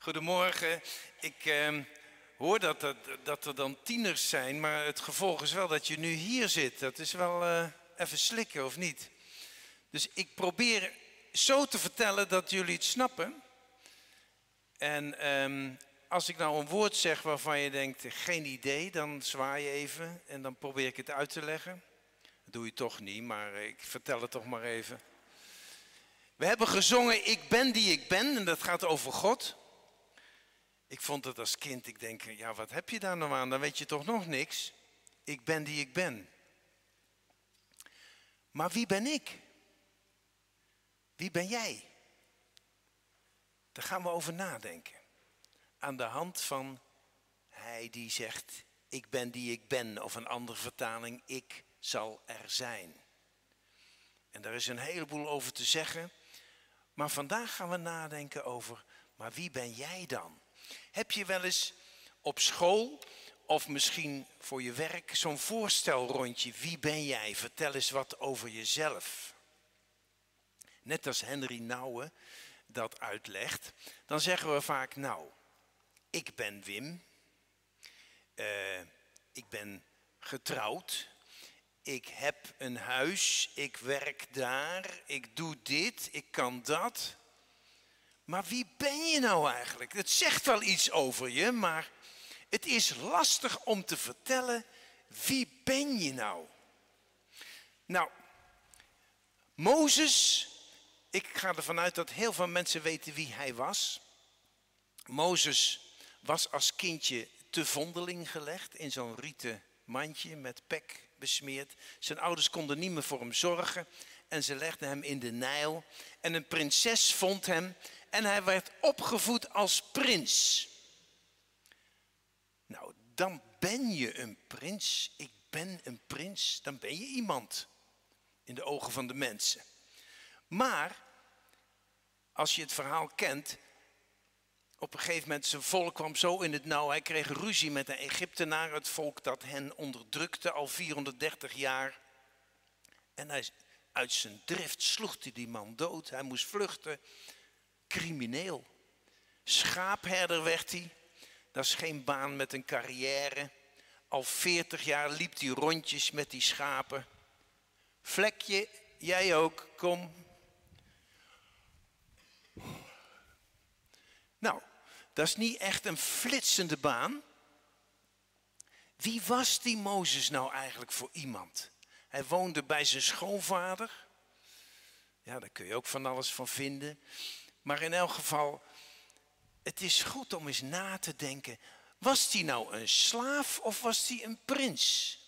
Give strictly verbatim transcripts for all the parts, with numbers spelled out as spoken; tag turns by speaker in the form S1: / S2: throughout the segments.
S1: Goedemorgen. Ik eh, hoor dat, dat, dat er dan tieners zijn, maar het gevolg is wel dat je nu hier zit. Dat is wel uh, even slikken, of niet? Dus ik probeer zo te vertellen dat jullie het snappen. En um, als ik nou een woord zeg waarvan je denkt, geen idee, dan zwaai je even en dan probeer ik het uit te leggen. Dat doe je toch niet, maar ik vertel het toch maar even. We hebben gezongen, ik ben die ik ben, en dat gaat over God. Ik vond het als kind, ik denk, ja, wat heb je daar nou aan? Dan weet je toch nog niks. Ik ben die ik ben. Maar wie ben ik? Wie ben jij? Daar gaan we over nadenken. Aan de hand van hij die zegt, ik ben die ik ben. Of een andere vertaling, ik zal er zijn. En daar is een heleboel over te zeggen. Maar vandaag gaan we nadenken over, maar wie ben jij dan? Heb je wel eens op school of misschien voor je werk zo'n voorstelrondje, wie ben jij? Vertel eens wat over jezelf. Net als Henry Nouwen dat uitlegt, dan zeggen we vaak, nou, ik ben Wim, uh, ik ben getrouwd, ik heb een huis, ik werk daar, ik doe dit, ik kan dat. Maar wie ben je nou eigenlijk? Het zegt wel iets over je, maar het is lastig om te vertellen, wie ben je nou? Nou, Mozes, ik ga ervan uit dat heel veel mensen weten wie hij was. Mozes was als kindje te vondeling gelegd in zo'n rieten mandje met pek besmeerd. Zijn ouders konden niet meer voor hem zorgen en ze legden hem in de Nijl. En een prinses vond hem en hij werd opgevoed als prins. Nou, dan ben je een prins. Ik ben een prins. Dan ben je iemand in de ogen van de mensen. Maar als je het verhaal kent, op een gegeven moment zijn volk kwam zo in het nauw. Hij kreeg ruzie met een Egyptenaar, het volk dat hen onderdrukte al vierhonderddertig jaar. En hij, uit zijn drift sloeg hij die man dood. Hij moest vluchten. Crimineel. Schaapherder werd hij. Dat is geen baan met een carrière. Al veertig jaar liep hij rondjes met die schapen. Vlekje, jij ook, kom. Nou, dat is niet echt een flitsende baan. Wie was die Mozes nou eigenlijk voor iemand? Hij woonde bij zijn schoonvader. Ja, daar kun je ook van alles van vinden. Maar in elk geval, het is goed om eens na te denken. Was die nou een slaaf of was die een prins?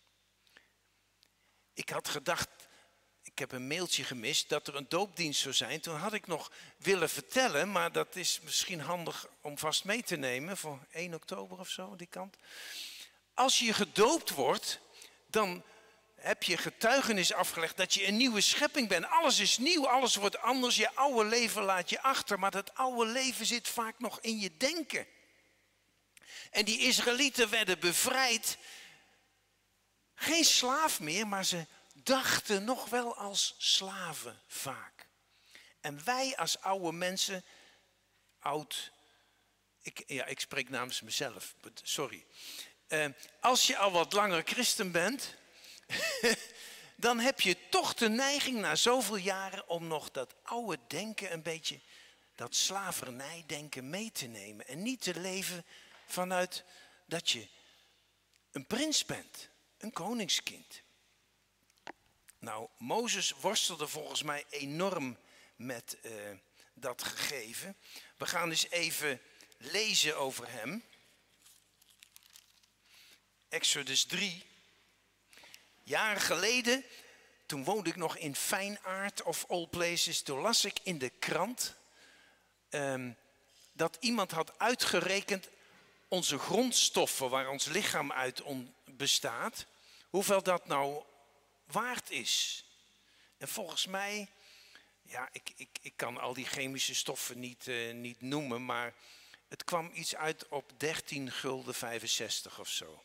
S1: Ik had gedacht, ik heb een mailtje gemist dat er een doopdienst zou zijn. Toen had ik nog willen vertellen, maar dat is misschien handig om vast mee te nemen voor één oktober of zo, die kant. Als je gedoopt wordt, dan heb je getuigenis afgelegd dat je een nieuwe schepping bent. Alles is nieuw, alles wordt anders. Je oude leven laat je achter, maar dat oude leven zit vaak nog in je denken. En die Israëlieten werden bevrijd. Geen slaaf meer, maar ze dachten nog wel als slaven vaak. En wij als oude mensen, oud, ik, ja, ik spreek namens mezelf, sorry. Uh, als je al wat langer christen bent, dan heb je toch de neiging na zoveel jaren om nog dat oude denken een beetje, dat slavernijdenken mee te nemen. En niet te leven vanuit dat je een prins bent, een koningskind. Nou, Mozes worstelde volgens mij enorm met uh, dat gegeven. We gaan eens even lezen over hem. Exodus drie. Jaren geleden, toen woonde ik nog in Fijnaard of all places. Toen las ik in de krant um, dat iemand had uitgerekend onze grondstoffen waar ons lichaam uit bestaat. Hoeveel dat nou waard is. En volgens mij, ja, ik, ik, ik kan al die chemische stoffen niet, uh, niet noemen, maar het kwam iets uit op dertien gulden vijfenzestig of zo.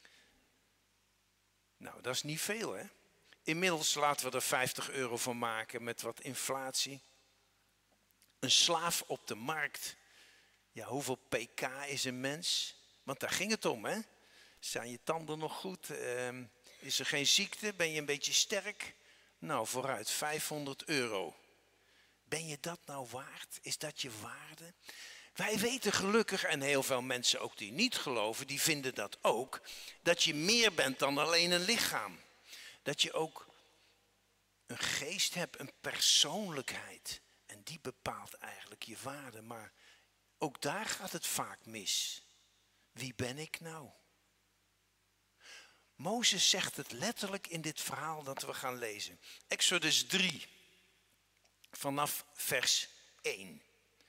S1: Nou, dat is niet veel, hè? Inmiddels laten we er vijftig euro van maken met wat inflatie. Een slaaf op de markt. Ja, hoeveel pk is een mens? Want daar ging het om, hè? Zijn je tanden nog goed? Uh, is er geen ziekte? Ben je een beetje sterk? Nou, vooruit, vijfhonderd euro. Ben je dat nou waard? Is dat je waarde? Wij weten gelukkig, en heel veel mensen ook die niet geloven, die vinden dat ook, dat je meer bent dan alleen een lichaam. Dat je ook een geest hebt, een persoonlijkheid. En die bepaalt eigenlijk je waarde. Maar ook daar gaat het vaak mis. Wie ben ik nou? Mozes zegt het letterlijk in dit verhaal dat we gaan lezen. Exodus drie, vanaf vers één.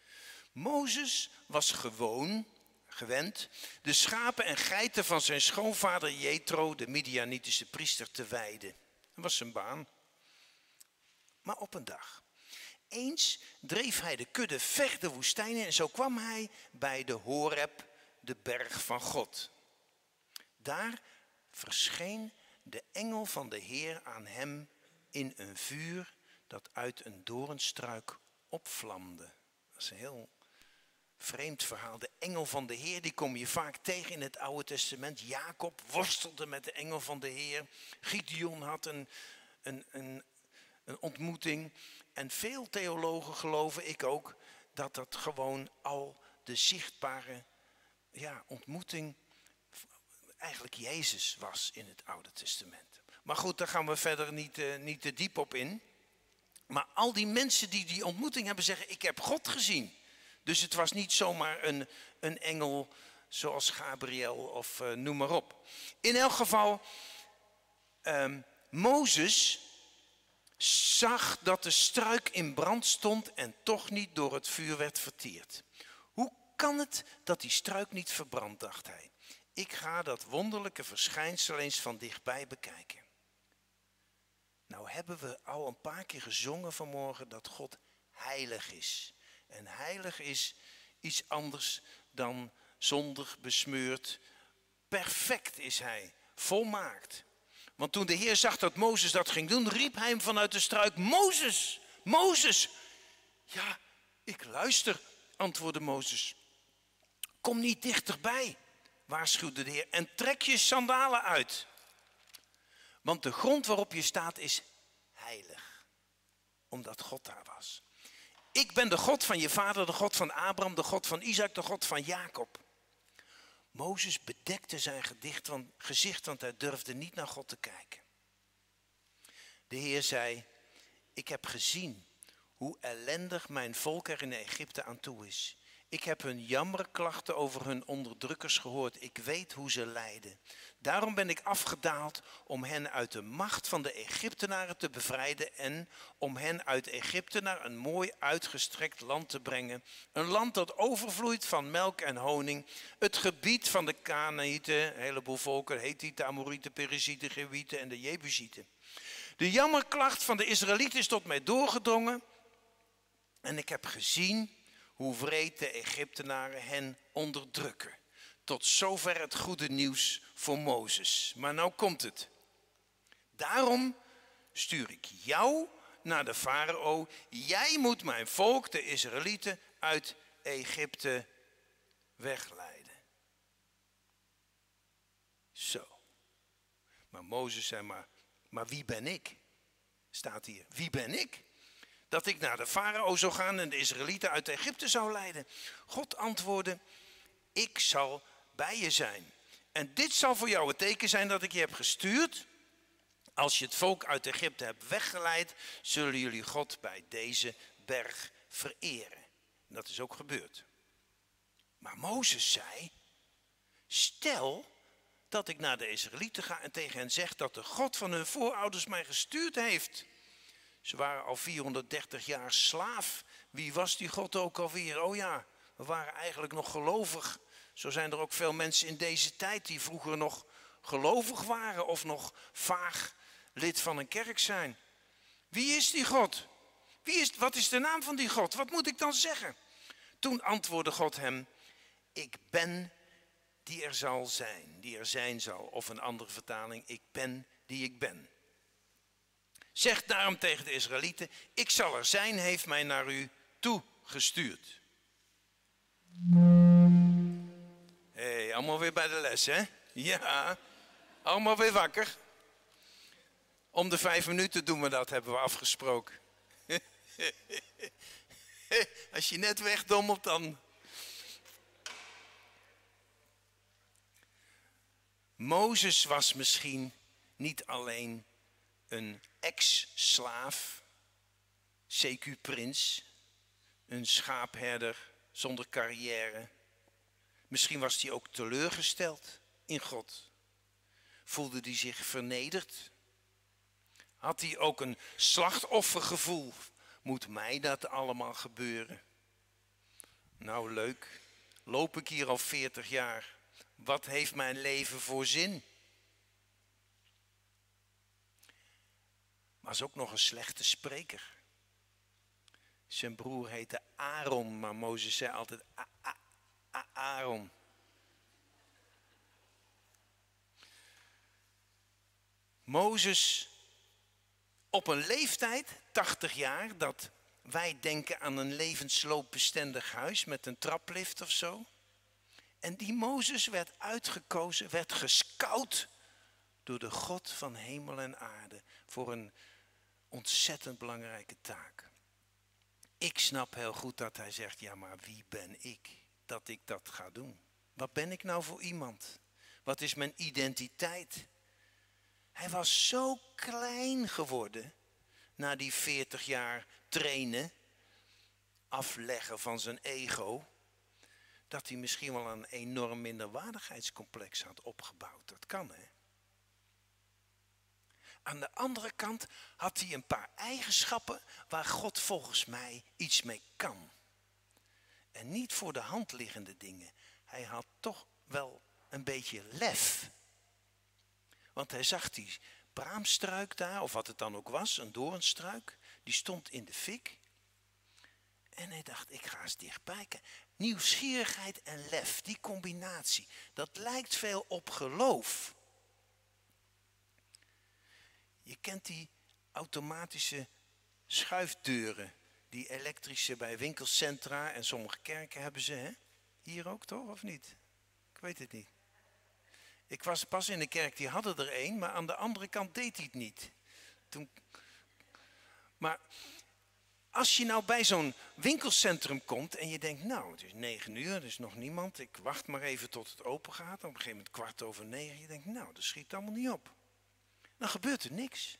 S1: Mozes was gewoon, gewend, de schapen en geiten van zijn schoonvader Jethro, de Midianitische priester, te weiden. Dat was zijn baan. Maar op een dag, eens dreef hij de kudde ver de woestijn in en zo kwam hij bij de Horeb, de berg van God. Daar verscheen de engel van de Heer aan hem in een vuur dat uit een doornstruik opvlamde. Dat is een heel vreemd verhaal. De engel van de Heer, die kom je vaak tegen in het Oude Testament. Jacob worstelde met de engel van de Heer. Gideon had een, een, een, een ontmoeting. En veel theologen geloven, ik ook, dat dat gewoon al de zichtbare ja, ontmoeting eigenlijk Jezus was in het Oude Testament. Maar goed, daar gaan we verder niet, uh, niet te diep op in. Maar al die mensen die die ontmoeting hebben zeggen, ik heb God gezien. Dus het was niet zomaar een, een engel zoals Gabriel of uh, noem maar op. In elk geval, um, Mozes zag dat de struik in brand stond en toch niet door het vuur werd verteerd. Hoe kan het dat die struik niet verbrandt, dacht hij. Ik ga dat wonderlijke verschijnsel eens van dichtbij bekijken. Nou hebben we al een paar keer gezongen vanmorgen dat God heilig is. En heilig is iets anders dan zondig, besmeurd. Perfect is hij, volmaakt. Want toen de Heer zag dat Mozes dat ging doen, riep hij hem vanuit de struik, Mozes, Mozes. Ja, ik luister, antwoordde Mozes. Kom niet dichterbij, waarschuwde de Heer, en trek je sandalen uit. Want de grond waarop je staat is heilig, omdat God daar was. Ik ben de God van je vader, de God van Abraham, de God van Isaac, de God van Jacob. Mozes bedekte zijn gedicht, want, gezicht, want hij durfde niet naar God te kijken. De Heer zei, ik heb gezien hoe ellendig mijn volk er in Egypte aan toe is. Ik heb hun jammerklachten over hun onderdrukkers gehoord. Ik weet hoe ze lijden. Daarom ben ik afgedaald om hen uit de macht van de Egyptenaren te bevrijden en om hen uit Egypte naar een mooi uitgestrekt land te brengen. Een land dat overvloeit van melk en honing. Het gebied van de Kanaïten, een heleboel volken, Hethieten, Amorieten, Perizieten, Gewieten en de Jebusieten. De jammerklacht van de Israëlieten is tot mij doorgedrongen en ik heb gezien hoe wreed de Egyptenaren hen onderdrukken. Tot zover het goede nieuws voor Mozes. Maar nou komt het. Daarom stuur ik jou naar de farao. Jij moet mijn volk, de Israëlieten, uit Egypte wegleiden. Zo. Maar Mozes zei maar, maar wie ben ik? Staat hier, wie ben ik? Dat ik naar de farao zou gaan en de Israëlieten uit Egypte zou leiden. God antwoordde, ik zal bij je zijn. En dit zal voor jou het teken zijn dat ik je heb gestuurd. Als je het volk uit Egypte hebt weggeleid, zullen jullie God bij deze berg vereren. En dat is ook gebeurd. Maar Mozes zei, stel dat ik naar de Israëlieten ga en tegen hen zeg dat de God van hun voorouders mij gestuurd heeft. Ze waren al vierhonderddertig jaar slaaf. Wie was die God ook alweer? Oh ja, we waren eigenlijk nog gelovig. Zo zijn er ook veel mensen in deze tijd die vroeger nog gelovig waren of nog vaag lid van een kerk zijn. Wie is die God? Wie is, wat is de naam van die God? Wat moet ik dan zeggen? Toen antwoordde God hem, ik ben die er zal zijn, die er zijn zal. Of een andere vertaling, ik ben die ik ben. Zeg daarom tegen de Israëlieten, ik zal er zijn, heeft mij naar u toegestuurd. allemaal weer bij de les, hè? Ja, allemaal weer wakker. Om de vijf minuten doen we dat, hebben we afgesproken. Als je net wegdommelt, dan... Mozes was misschien niet alleen een ex-slaaf, C Q-prins, een schaapherder zonder carrière. Misschien was hij ook teleurgesteld in God. Voelde hij zich vernederd? Had hij ook een slachtoffergevoel? Moet mij dat allemaal gebeuren? Nou leuk, loop ik hier al veertig jaar. Wat heeft mijn leven voor zin? Was ook nog een slechte spreker. Zijn broer heette Aaron, maar Mozes zei altijd A -A -A Aaron. Mozes op een leeftijd, tachtig jaar, dat wij denken aan een levensloopbestendig huis met een traplift of zo. En die Mozes werd uitgekozen, werd gescout door de God van hemel en aarde voor een ontzettend belangrijke taak. Ik snap heel goed dat hij zegt, ja maar wie ben ik dat ik dat ga doen? Wat ben ik nou voor iemand? Wat is mijn identiteit? Hij was zo klein geworden na die veertig jaar trainen, afleggen van zijn ego, dat hij misschien wel een enorm minderwaardigheidscomplex had opgebouwd. Dat kan, hè? Aan de andere kant had hij een paar eigenschappen waar God volgens mij iets mee kan. En niet voor de hand liggende dingen. Hij had toch wel een beetje lef. Want hij zag die braamstruik daar, of wat het dan ook was, een doornstruik, die stond in de fik. En hij dacht, ik ga eens dichtbij kijken. Nieuwsgierigheid en lef, die combinatie, dat lijkt veel op geloof. Je kent die automatische schuifdeuren, die elektrische bij winkelcentra en sommige kerken hebben ze, hè? Hier ook toch, of niet? Ik weet het niet. Ik was pas in de kerk, die hadden er één, maar aan de andere kant deed hij het niet. Toen... Maar als je nou bij zo'n winkelcentrum komt en je denkt, nou het is negen uur, er is nog niemand, ik wacht maar even tot het open gaat. Op een gegeven moment kwart over negen, je denkt, nou dat schiet allemaal niet op. Dan gebeurt er niks.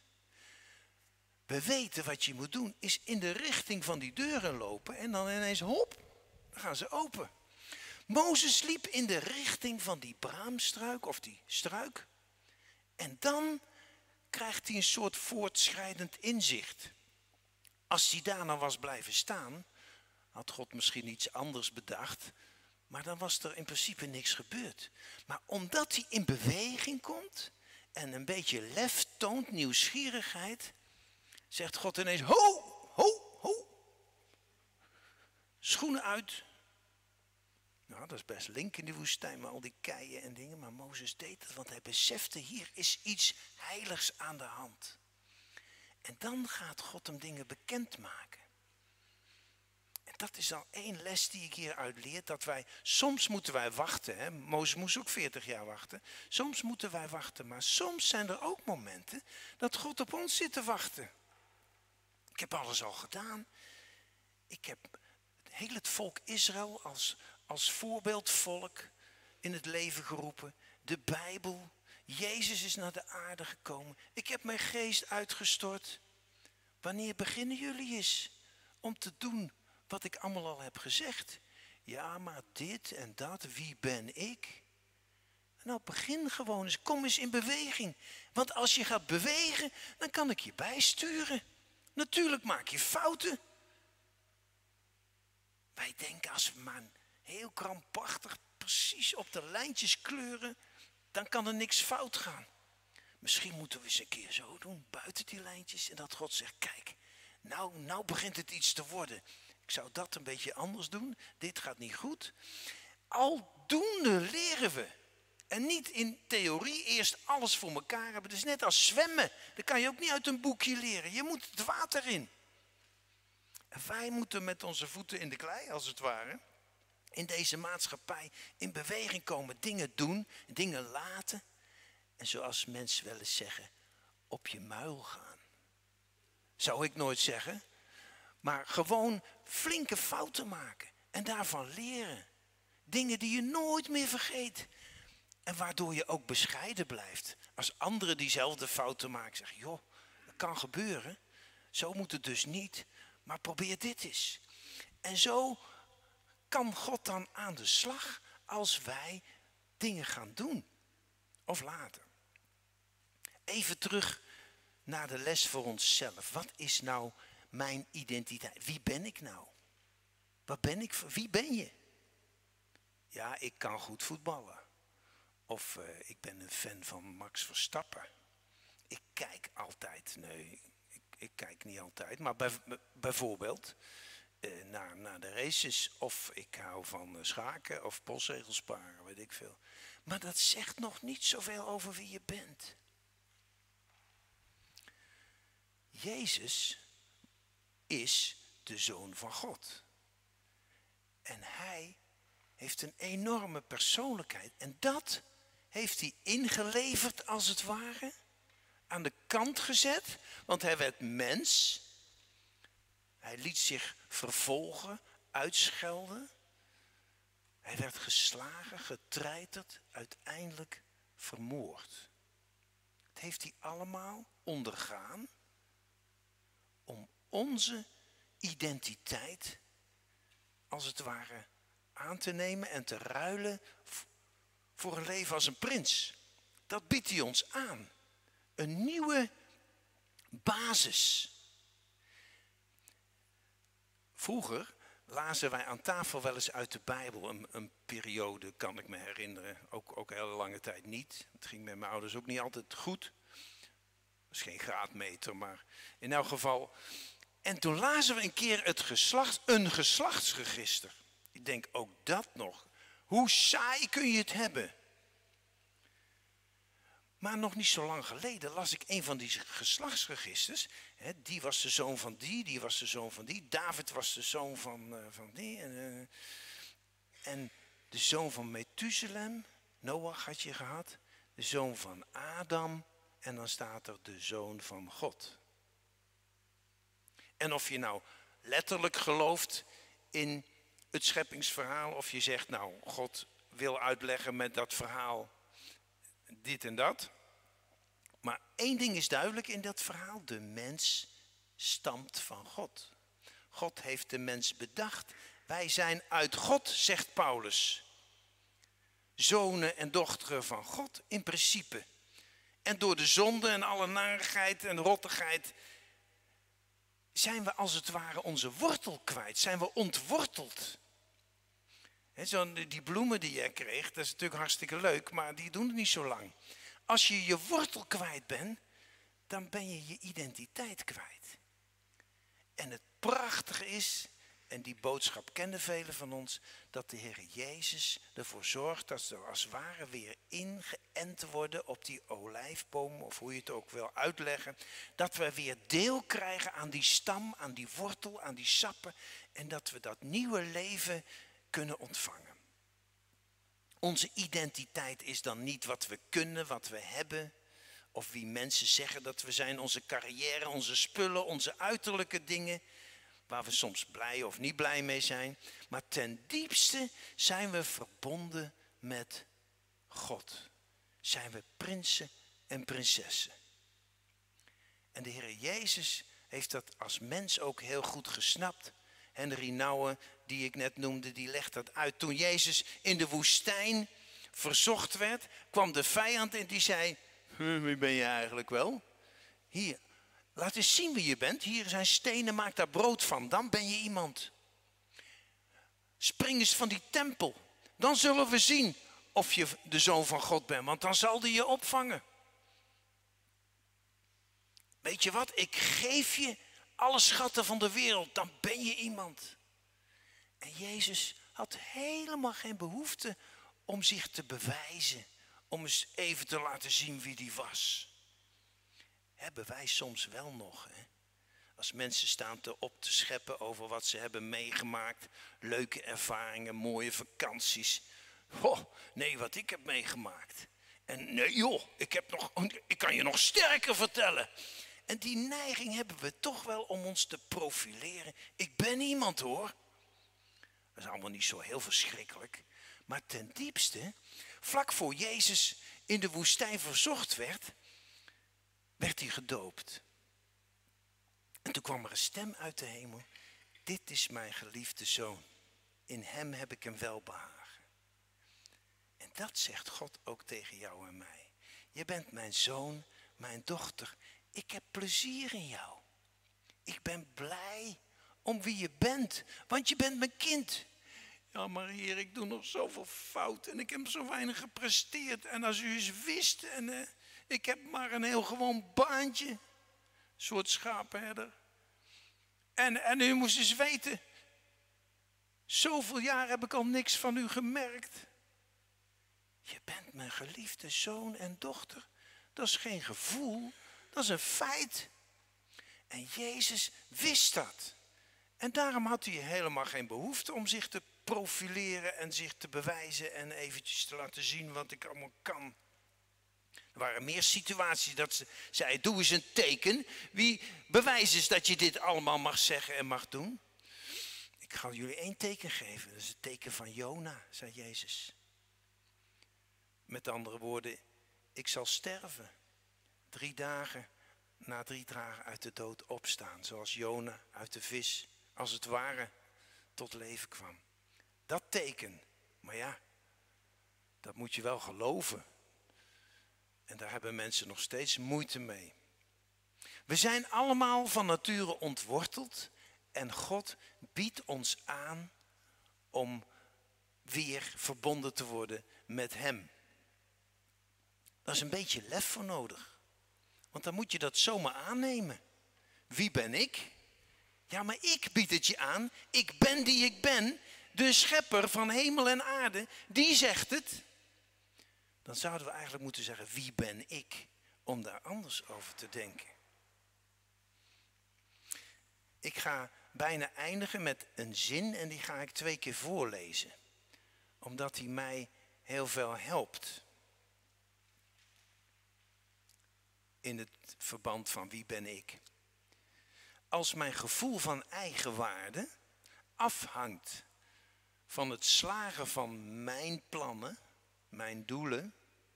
S1: We weten wat je moet doen, is in de richting van die deuren lopen en dan ineens hop, dan gaan ze open. Mozes liep in de richting van die braamstruik of die struik. En dan krijgt hij een soort voortschrijdend inzicht. Als hij daarna was blijven staan, had God misschien iets anders bedacht. Maar dan was er in principe niks gebeurd. Maar omdat hij in beweging komt en een beetje lef toont, nieuwsgierigheid, zegt God ineens, ho, ho, ho. Schoenen uit. Nou, dat is best link in de woestijn, maar al die keien en dingen. Maar Mozes deed het, want hij besefte, hier is iets heiligs aan de hand. En dan gaat God hem dingen bekendmaken. En dat is al één les die ik hieruit leer, dat wij, soms moeten wij wachten. Hè? Mozes moest ook veertig jaar wachten. Soms moeten wij wachten, maar soms zijn er ook momenten dat God op ons zit te wachten. Ik heb alles al gedaan. Ik heb heel het volk Israël als... als voorbeeldvolk in het leven geroepen. De Bijbel. Jezus is naar de aarde gekomen. Ik heb mijn geest uitgestort. Wanneer beginnen jullie eens om te doen wat ik allemaal al heb gezegd? Ja, maar dit en dat, wie ben ik? Nou, begin gewoon eens. Kom eens in beweging. Want als je gaat bewegen, dan kan ik je bijsturen. Natuurlijk maak je fouten. Wij denken als we maar heel krampachtig precies op de lijntjes kleuren, dan kan er niks fout gaan. Misschien moeten we eens een keer zo doen, buiten die lijntjes. En dat God zegt, kijk, nou, nou begint het iets te worden. Ik zou dat een beetje anders doen. Dit gaat niet goed. Aldoende leren we. En niet in theorie eerst alles voor elkaar hebben. Het is net als zwemmen. Dat kan je ook niet uit een boekje leren. Je moet het water in. En wij moeten met onze voeten in de klei, als het ware, in deze maatschappij in beweging komen. Dingen doen, dingen laten. En zoals mensen wel eens zeggen, op je muil gaan. Zou ik nooit zeggen. Maar gewoon flinke fouten maken. En daarvan leren. Dingen die je nooit meer vergeet. En waardoor je ook bescheiden blijft. Als anderen diezelfde fouten maken, zeggen, joh, dat kan gebeuren. Zo moet het dus niet. Maar probeer dit eens. En zo kan God dan aan de slag als wij dingen gaan doen. Of laten. Even terug naar de les voor onszelf. Wat is nou mijn identiteit? Wie ben ik nou? Wat ben ik? Wie ben je? Ja, ik kan goed voetballen. Of uh, ik ben een fan van Max Verstappen. Ik kijk altijd, nee, ik, ik kijk niet altijd, maar bij, bijvoorbeeld uh, naar, naar de races. Of ik hou van uh, schaken of postzegels-sparen, weet ik veel. Maar dat zegt nog niet zoveel over wie je bent. Jezus is de Zoon van God. En hij heeft een enorme persoonlijkheid. En dat heeft hij ingeleverd als het ware. Aan de kant gezet. Want hij werd mens. Hij liet zich vervolgen, uitschelden. Hij werd geslagen, getreiterd, uiteindelijk vermoord. Het heeft hij allemaal ondergaan. Om onze identiteit, als het ware, aan te nemen en te ruilen voor een leven als een prins. Dat biedt hij ons aan. Een nieuwe basis. Vroeger lazen wij aan tafel wel eens uit de Bijbel. Een, een periode kan ik me herinneren. Ook, ook een hele lange tijd niet. Het ging met mijn ouders ook niet altijd goed. Dat is geen graadmeter, maar in elk geval. En toen lazen we een keer het geslacht, een geslachtsregister. Ik denk ook dat nog. Hoe saai kun je het hebben? Maar nog niet zo lang geleden las ik een van die geslachtsregisters. He, die was de zoon van die, die was de zoon van die. David was de zoon van, uh, van die. En, uh, en de zoon van Methuselem, Noach had je gehad. De zoon van Adam. En dan staat er de zoon van God. En of je nou letterlijk gelooft in het scheppingsverhaal. Of je zegt, nou, God wil uitleggen met dat verhaal dit en dat. Maar één ding is duidelijk in dat verhaal. De mens stamt van God. God heeft de mens bedacht. Wij zijn uit God, zegt Paulus. Zonen en dochteren van God in principe. En door de zonde en alle narigheid en rottigheid zijn we als het ware onze wortel kwijt. Zijn we ontworteld. He, zo die bloemen die jij kreeg, dat is natuurlijk hartstikke leuk, maar die doen het niet zo lang. Als je je wortel kwijt bent, dan ben je je identiteit kwijt. En het prachtige is, en die boodschap kennen velen van ons, dat de Heer Jezus ervoor zorgt dat we als het ware weer ingeënt worden op die olijfboom, of hoe je het ook wil uitleggen. Dat we weer deel krijgen aan die stam, aan die wortel, aan die sappen. En dat we dat nieuwe leven kunnen ontvangen. Onze identiteit is dan niet wat we kunnen, wat we hebben. Of wie mensen zeggen dat we zijn, onze carrière, onze spullen, onze uiterlijke dingen. Waar we soms blij of niet blij mee zijn. Maar ten diepste zijn we verbonden met God. Zijn we prinsen en prinsessen. En de Heer Jezus heeft dat als mens ook heel goed gesnapt. Henry Nouwen, die ik net noemde, die legt dat uit. Toen Jezus in de woestijn verzocht werd, kwam de vijand en die zei, wie ben je eigenlijk wel? Hier, laat eens zien wie je bent. Hier zijn stenen, maak daar brood van. Dan ben je iemand. Spring eens van die tempel. Dan zullen we zien of je de zoon van God bent. Want dan zal hij je opvangen. Weet je wat? Ik geef je alle schatten van de wereld. Dan ben je iemand. En Jezus had helemaal geen behoefte om zich te bewijzen. Om eens even te laten zien wie die was. Hebben wij soms wel nog, hè? Als mensen staan te op te scheppen over wat ze hebben meegemaakt. Leuke ervaringen, mooie vakanties. Oh, nee, wat ik heb meegemaakt. En nee joh, ik, heb nog, ik kan je nog sterker vertellen. En die neiging hebben we toch wel om ons te profileren. Ik ben iemand hoor. Dat is allemaal niet zo heel verschrikkelijk. Maar ten diepste, vlak voor Jezus in de woestijn verzocht werd, werd hij gedoopt. En toen kwam er een stem uit de hemel. Dit is mijn geliefde zoon. In hem heb ik een welbehagen. En dat zegt God ook tegen jou en mij. Je bent mijn zoon, mijn dochter. Ik heb plezier in jou. Ik ben blij om wie je bent, want je bent mijn kind. Ja, maar Heer, ik doe nog zoveel fout en ik heb zo weinig gepresteerd. En als u eens wist, en uh, ik heb maar een heel gewoon baantje, een soort schapenherder. En, en u moest eens weten, zoveel jaar heb ik al niks van u gemerkt. Je bent mijn geliefde zoon en dochter. Dat is geen gevoel, dat is een feit. En Jezus wist dat. En daarom had hij helemaal geen behoefte om zich te profileren en zich te bewijzen en eventjes te laten zien wat ik allemaal kan. Er waren meer situaties dat ze zei, doe eens een teken. Wie bewijst eens dat je dit allemaal mag zeggen en mag doen? Ik ga jullie één teken geven. Dat is het teken van Jona, zei Jezus. Met andere woorden, ik zal sterven. Drie dagen na drie dagen uit de dood opstaan. Zoals Jona uit de vis, als het ware, tot leven kwam. Dat teken, maar ja, dat moet je wel geloven. En daar hebben mensen nog steeds moeite mee. We zijn allemaal van nature ontworteld en God biedt ons aan om weer verbonden te worden met hem. Daar is een beetje lef voor nodig. Want dan moet je dat zomaar aannemen. Wie ben ik? Ja, maar ik bied het je aan. Ik ben die ik ben. De schepper van hemel en aarde. Die zegt het. Dan zouden we eigenlijk moeten zeggen, wie ben ik? Om daar anders over te denken. Ik ga bijna eindigen met een zin en die ga ik twee keer voorlezen. Omdat die mij heel veel helpt. In het verband van wie ben ik. Als mijn gevoel van eigenwaarde afhangt van het slagen van mijn plannen, mijn doelen,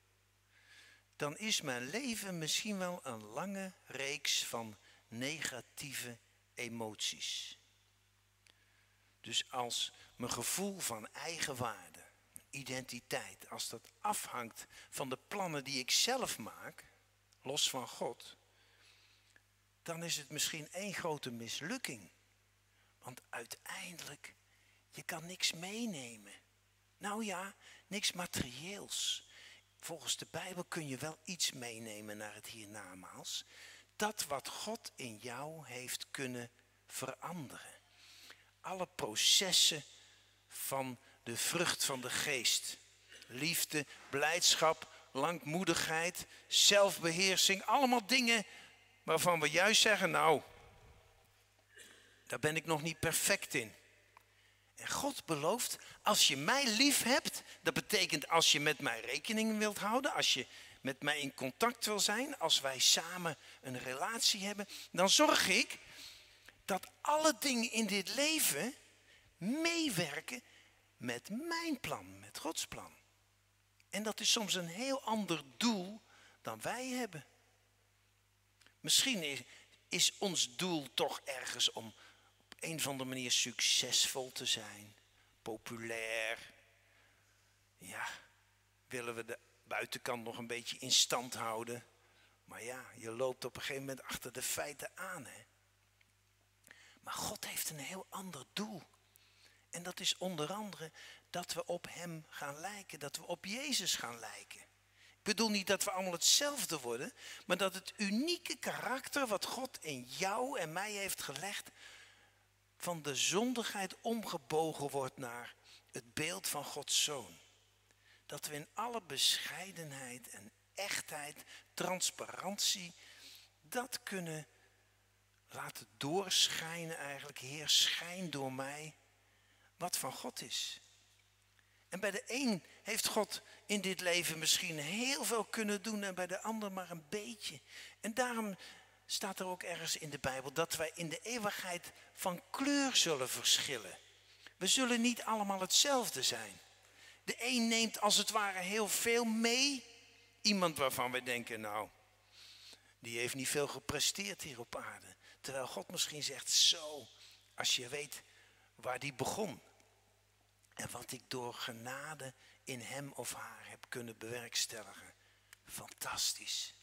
S1: dan is mijn leven misschien wel een lange reeks van negatieve emoties. Dus als mijn gevoel van eigenwaarde, identiteit, als dat afhangt van de plannen die ik zelf maak, los van God, dan is het misschien één grote mislukking. Want uiteindelijk, je kan niks meenemen. Nou ja, niks materieels. Volgens de Bijbel kun je wel iets meenemen naar het hiernamaals. Dat wat God in jou heeft kunnen veranderen. Alle processen van de vrucht van de geest. Liefde, blijdschap, langmoedigheid, zelfbeheersing. Allemaal dingen waarvan we juist zeggen, nou, daar ben ik nog niet perfect in. En God belooft, als je mij lief hebt, dat betekent als je met mij rekening wilt houden, als je met mij in contact wil zijn, als wij samen een relatie hebben, dan zorg ik dat alle dingen in dit leven meewerken met mijn plan, met Gods plan. En dat is soms een heel ander doel dan wij hebben. Misschien is, is ons doel toch ergens om op een of andere manier succesvol te zijn, populair. Ja, willen we de buitenkant nog een beetje in stand houden. Maar ja, je loopt op een gegeven moment achter de feiten aan. Hè? Maar God heeft een heel ander doel. En dat is onder andere dat we op hem gaan lijken, dat we op Jezus gaan lijken. Ik bedoel niet dat we allemaal hetzelfde worden, maar dat het unieke karakter wat God in jou en mij heeft gelegd, van de zondigheid omgebogen wordt naar het beeld van Gods Zoon. Dat we in alle bescheidenheid en echtheid, transparantie, dat kunnen laat het doorschijnen eigenlijk. Heer, schijn door mij wat van God is. En bij de een heeft God in dit leven misschien heel veel kunnen doen en bij de ander maar een beetje. En daarom staat er ook ergens in de Bijbel dat wij in de eeuwigheid van kleur zullen verschillen. We zullen niet allemaal hetzelfde zijn. De een neemt als het ware heel veel mee. Iemand waarvan we denken, nou, die heeft niet veel gepresteerd hier op aarde. Terwijl God misschien zegt, zo, als je weet waar die begon. En wat ik door genade in hem of haar heb kunnen bewerkstelligen. Fantastisch.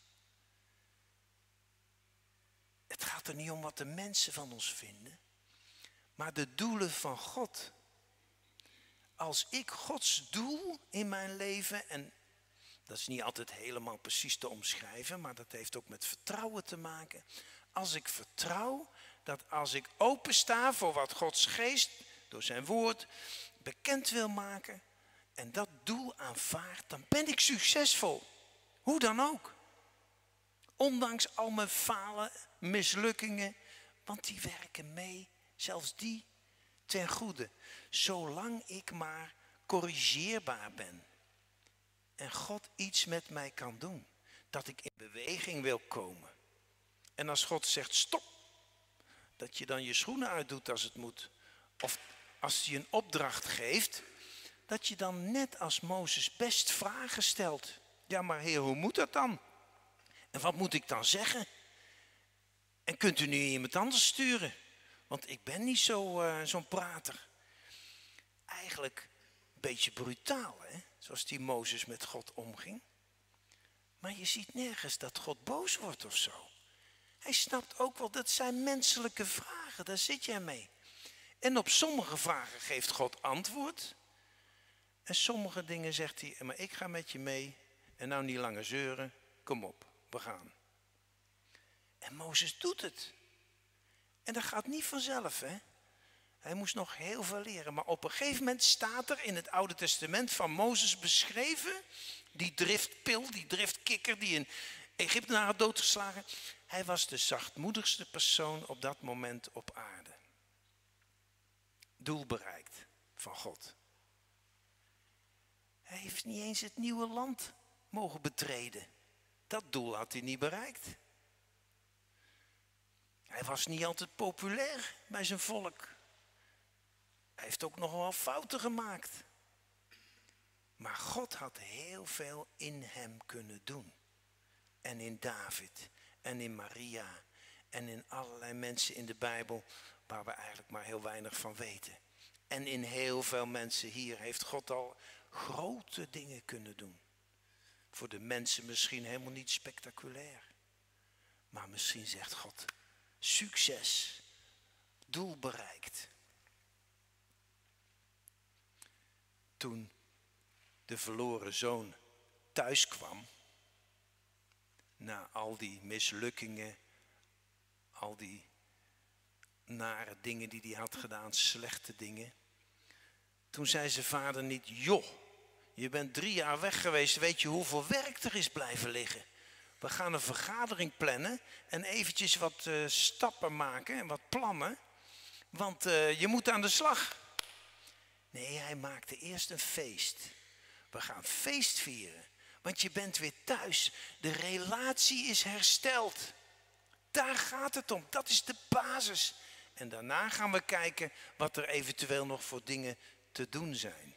S1: Het gaat er niet om wat de mensen van ons vinden. Maar de doelen van God. Als ik Gods doel in mijn leven, en dat is niet altijd helemaal precies te omschrijven, maar dat heeft ook met vertrouwen te maken. Als ik vertrouw dat als ik opensta voor wat Gods geest door zijn woord bekend wil maken en dat doel aanvaard, dan ben ik succesvol. Hoe dan ook. Ondanks al mijn falen, mislukkingen, want die werken mee, zelfs die ten goede. Zolang ik maar corrigeerbaar ben en God iets met mij kan doen, dat ik in beweging wil komen. En als God zegt stop, dat je dan je schoenen uitdoet als het moet. Of als hij een opdracht geeft, dat je dan net als Mozes best vragen stelt. Ja, maar Heer, hoe moet dat dan? En wat moet ik dan zeggen? En kunt u nu iemand anders sturen? Want ik ben niet zo, uh, zo'n prater. Eigenlijk een beetje brutaal, hè? Zoals die Mozes met God omging. Maar je ziet nergens dat God boos wordt of zo. Hij snapt ook wel, dat zijn menselijke vragen, daar zit jij mee. En op sommige vragen geeft God antwoord. En sommige dingen zegt hij, maar ik ga met je mee. En nou niet langer zeuren, kom op, we gaan. En Mozes doet het. En dat gaat niet vanzelf, hè. Hij moest nog heel veel leren. Maar op een gegeven moment staat er in het Oude Testament van Mozes beschreven, die driftpil, die driftkikker die in Egyptenaar had doodgeslagen. Hij was de zachtmoedigste persoon op dat moment op aarde. Doel bereikt van God. Hij heeft niet eens het nieuwe land mogen betreden. Dat doel had hij niet bereikt. Hij was niet altijd populair bij zijn volk. Hij heeft ook nog wel fouten gemaakt. Maar God had heel veel in hem kunnen doen. En in David en in Maria en in allerlei mensen in de Bijbel waar we eigenlijk maar heel weinig van weten. En in heel veel mensen hier heeft God al grote dingen kunnen doen. Voor de mensen misschien helemaal niet spectaculair. Maar misschien zegt God, succes, doel bereikt. Toen de verloren zoon thuis kwam, na al die mislukkingen, al die nare dingen die hij had gedaan, slechte dingen. Toen zei zijn vader niet, joh, je bent drie jaar weg geweest, weet je hoeveel werk er is blijven liggen? We gaan een vergadering plannen en eventjes wat uh, stappen maken en wat plannen, want uh, je moet aan de slag. Nee, hij maakte eerst een feest. We gaan feest vieren, want je bent weer thuis. De relatie is hersteld. Daar gaat het om, dat is de basis. En daarna gaan we kijken wat er eventueel nog voor dingen te doen zijn.